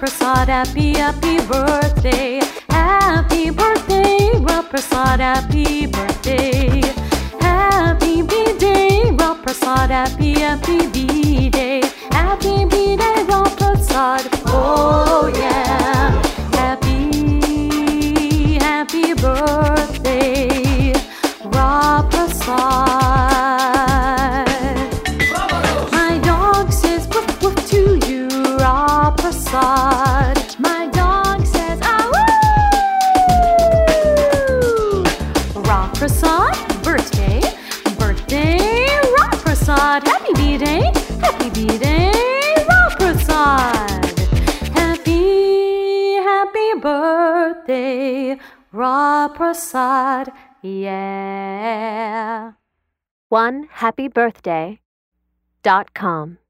Prasad, happy, happy birthday. Happy birthday, Ra Prasad, happy birthday. Happy B-Day, Ra Prasad, happy, happy B-Day. Happy B-Day, Ra Prasad, oh yeah. Happy, happy birthday, Ra Prasad. My dog says woof woof to you, Ra Prasad. My dog says ah woo. Ra Prasad, birthday, birthday, Ra Prasad. Happy B-Day, happy B-Day, Ra Prasad. Happy, happy birthday, Ra Prasad, yeah. OneHappyBirthday.com